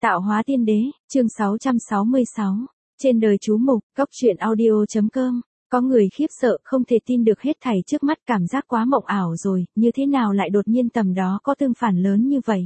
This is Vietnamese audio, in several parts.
Tạo hóa tiên đế, chương 666. Trên đời chú mục, cóc truyện audio.com. Có người khiếp sợ không thể tin được hết thảy trước mắt, cảm giác quá mộng ảo rồi, như thế nào lại đột nhiên tầm đó có tương phản lớn như vậy.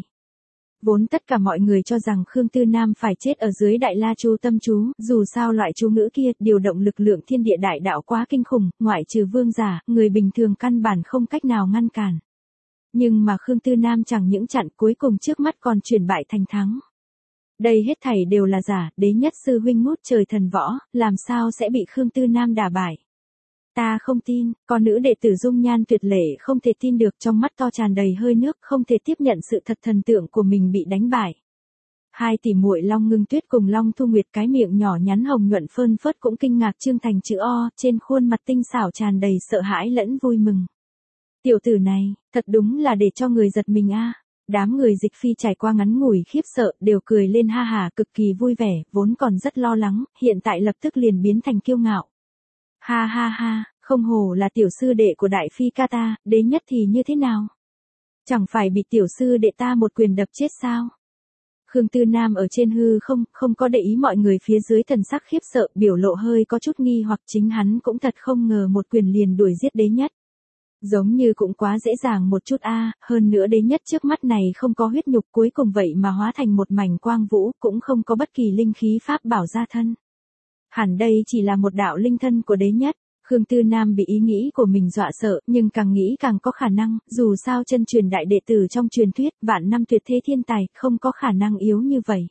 Vốn tất cả mọi người cho rằng Khương Tư Nam phải chết ở dưới Đại La Chu tâm chú, dù sao loại chú ngữ kia điều động lực lượng thiên địa đại đạo quá kinh khủng, ngoại trừ vương giả, người bình thường căn bản không cách nào ngăn cản. Nhưng mà Khương Tư Nam chẳng những chặn, cuối cùng trước mắt còn chuyển bại thành thắng. Đây hết thảy đều là giả, đế nhất sư huynh ngút trời thần võ, làm sao sẽ bị Khương Tư Nam đả bại. Ta không tin, con nữ đệ tử dung nhan tuyệt lệ không thể tin được, trong mắt to tràn đầy hơi nước, không thể tiếp nhận sự thật thần tượng của mình bị đánh bại. Hai tỷ muội Long Ngưng Tuyết cùng Long Thu Nguyệt cái miệng nhỏ nhắn hồng nhuận phơn phớt cũng kinh ngạc trương thành chữ O, trên khuôn mặt tinh xảo tràn đầy sợ hãi lẫn vui mừng. Tiểu tử này, thật đúng là để cho người giật mình a. Đám người Dịch Phi trải qua ngắn ngủi khiếp sợ, đều cười lên ha hả cực kỳ vui vẻ, vốn còn rất lo lắng, hiện tại lập tức liền biến thành kiêu ngạo. Ha ha ha, không hổ là tiểu sư đệ của Đại Phi ca ta, đế nhất thì như thế nào? Chẳng phải bị tiểu sư đệ ta một quyền đập chết sao? Khương Tư Nam ở trên hư không có để ý mọi người phía dưới thần sắc khiếp sợ, biểu lộ hơi có chút nghi hoặc, chính hắn cũng thật không ngờ một quyền liền đuổi giết đế nhất. Giống như cũng quá dễ dàng một chút a, hơn nữa đế nhất trước mắt này không có huyết nhục, cuối cùng vậy mà hóa thành một mảnh quang vũ, cũng không có bất kỳ linh khí pháp bảo gia thân. Hẳn đây chỉ là một đạo linh thân của đế nhất. Khương Tư Nam bị ý nghĩ của mình dọa sợ, nhưng càng nghĩ càng có khả năng, dù sao chân truyền đại đệ tử trong truyền thuyết, vạn năm tuyệt thế thiên tài, không có khả năng yếu như vậy.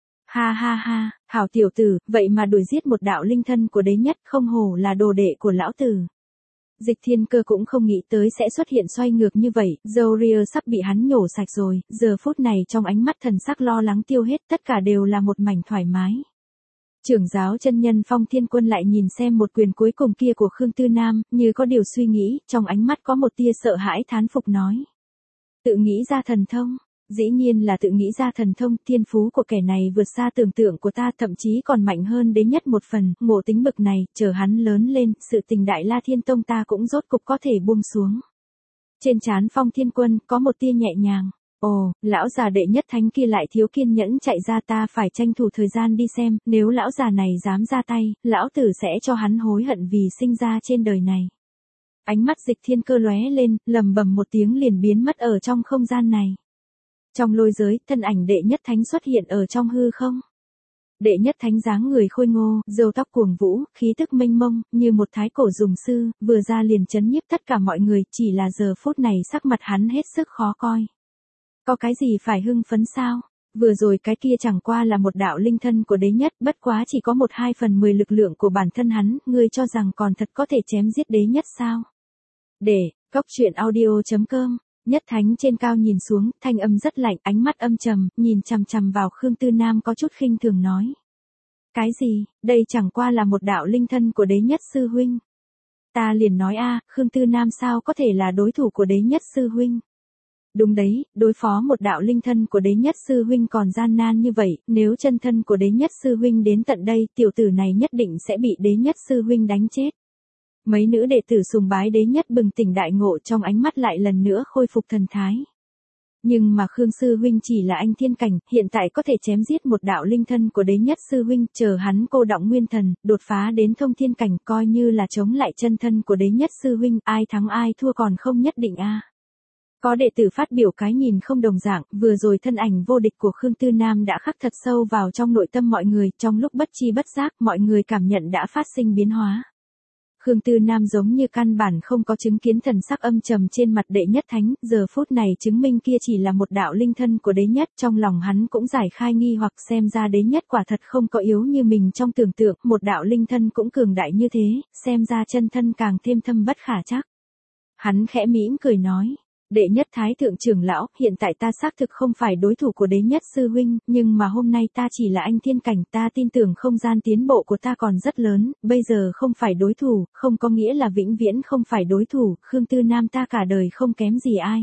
Ha ha ha, hảo tiểu tử, vậy mà đuổi giết một đạo linh thân của đế nhất, không hổ là đồ đệ của lão tử. Dịch Thiên Cơ cũng không nghĩ tới sẽ xuất hiện xoay ngược như vậy, Zoria sắp bị hắn nhổ sạch rồi, giờ phút này trong ánh mắt thần sắc lo lắng tiêu hết, tất cả đều là một mảnh thoải mái. Trưởng giáo chân nhân Phong Thiên Quân lại nhìn xem một quyền cuối cùng kia của Khương Tư Nam, như có điều suy nghĩ, trong ánh mắt có một tia sợ hãi thán phục nói. Tự nghĩ ra thần thông, dĩ nhiên là tự nghĩ ra thần thông, thiên phú của kẻ này vượt xa tưởng tượng của ta, thậm chí còn mạnh hơn đế nhất một phần, ngộ tính bực này, chờ hắn lớn lên, sự tình Đại La Thiên Tông ta cũng rốt cục có thể buông xuống. Trên trán Phong Thiên Quân có một tia nhẹ nhàng. Ồ, lão già đệ nhất thánh kia lại thiếu kiên nhẫn chạy ra, ta phải tranh thủ thời gian đi xem, nếu lão già này dám ra tay, lão tử sẽ cho hắn hối hận vì sinh ra trên đời này. Ánh mắt Dịch Thiên Cơ lóe lên, lầm bầm một tiếng liền biến mất ở trong không gian này. Trong lôi giới, thân ảnh đệ nhất thánh xuất hiện ở trong hư không. Đệ nhất thánh dáng người khôi ngô, râu tóc cuồng vũ, khí tức mênh mông, như một thái cổ dùng sư, vừa ra liền chấn nhiếp tất cả mọi người, chỉ là giờ phút này sắc mặt hắn hết sức khó coi. Có cái gì phải hưng phấn sao? Vừa rồi cái kia chẳng qua là một đạo linh thân của đế nhất, bất quá chỉ có 1/2/10 lực lượng của bản thân hắn, ngươi cho rằng còn thật có thể chém giết đế nhất sao? Để, cóc truyện audio.com. Nhất thánh trên cao nhìn xuống, thanh âm rất lạnh, ánh mắt âm trầm, nhìn chằm chằm vào Khương Tư Nam có chút khinh thường nói. Cái gì, đây chẳng qua là một đạo linh thân của đế nhất sư huynh. Ta liền nói a, Khương Tư Nam sao có thể là đối thủ của đế nhất sư huynh. Đúng đấy, đối phó một đạo linh thân của đế nhất sư huynh còn gian nan như vậy, nếu chân thân của đế nhất sư huynh đến tận đây, tiểu tử này nhất định sẽ bị đế nhất sư huynh đánh chết. Mấy nữ đệ tử sùng bái đế nhất bừng tỉnh đại ngộ, trong ánh mắt lại lần nữa khôi phục thần thái. Nhưng mà Khương sư huynh chỉ là anh thiên cảnh, hiện tại có thể chém giết một đạo linh thân của đế nhất sư huynh, chờ hắn cô đọng nguyên thần, đột phá đến thông thiên cảnh, coi như là chống lại chân thân của đế nhất sư huynh, ai thắng ai thua còn không nhất định a. Có đệ tử phát biểu cái nhìn không đồng dạng, vừa rồi thân ảnh vô địch của Khương Tư Nam đã khắc thật sâu vào trong nội tâm mọi người, trong lúc bất chi bất giác, mọi người cảm nhận đã phát sinh biến hóa. Khương Tư Nam giống như căn bản không có chứng kiến thần sắc âm trầm trên mặt đệ nhất thánh, giờ phút này chứng minh kia chỉ là một đạo linh thân của đế nhất, trong lòng hắn cũng giải khai nghi hoặc, xem ra đế nhất quả thật không có yếu như mình trong tưởng tượng, một đạo linh thân cũng cường đại như thế, xem ra chân thân càng thêm thâm bất khả trắc. Hắn khẽ mỉm cười nói. Đệ nhất thái thượng trưởng lão, hiện tại ta xác thực không phải đối thủ của đế nhất sư huynh, nhưng mà hôm nay ta chỉ là anh thiên cảnh, ta tin tưởng không gian tiến bộ của ta còn rất lớn, bây giờ không phải đối thủ, không có nghĩa là vĩnh viễn không phải đối thủ, Khương Tư Nam ta cả đời không kém gì ai.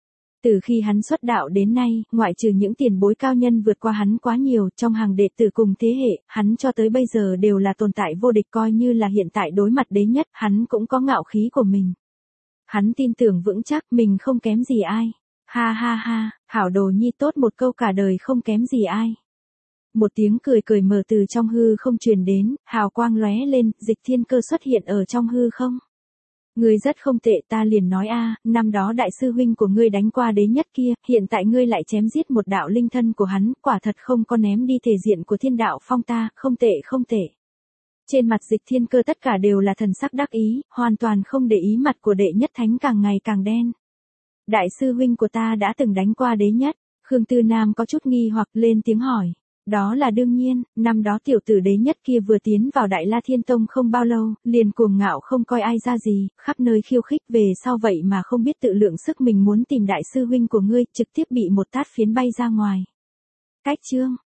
Từ khi hắn xuất đạo đến nay, ngoại trừ những tiền bối cao nhân vượt qua hắn quá nhiều, trong hàng đệ tử cùng thế hệ, hắn cho tới bây giờ đều là tồn tại vô địch, coi như là hiện tại đối mặt đế nhất, hắn cũng có ngạo khí của mình. Hắn tin tưởng vững chắc mình không kém gì ai. Ha ha ha, hảo đồ nhi tốt một câu cả đời không kém gì ai. Một tiếng cười cười mờ từ trong hư không truyền đến, hào quang lóe lên, Dịch Thiên Cơ xuất hiện ở trong hư không. Ngươi rất không tệ, ta liền nói năm đó đại sư huynh của ngươi đánh qua đế nhất kia, hiện tại ngươi lại chém giết một đạo linh thân của hắn, quả thật không có ném đi thể diện của Thiên Đạo Phong ta, không tệ không tệ. Trên mặt Dịch Thiên Cơ tất cả đều là thần sắc đắc ý, hoàn toàn không để ý mặt của đệ nhất thánh càng ngày càng đen. Đại sư huynh của ta đã từng đánh qua đế nhất, Khương Tư Nam có chút nghi hoặc lên tiếng hỏi. Đó là đương nhiên, năm đó tiểu tử đế nhất kia vừa tiến vào Đại La Thiên Tông không bao lâu, liền cuồng ngạo không coi ai ra gì, khắp nơi khiêu khích về sau vậy mà không biết tự lượng sức mình muốn tìm đại sư huynh của ngươi, trực tiếp bị một tát phiến bay ra ngoài. Cách chương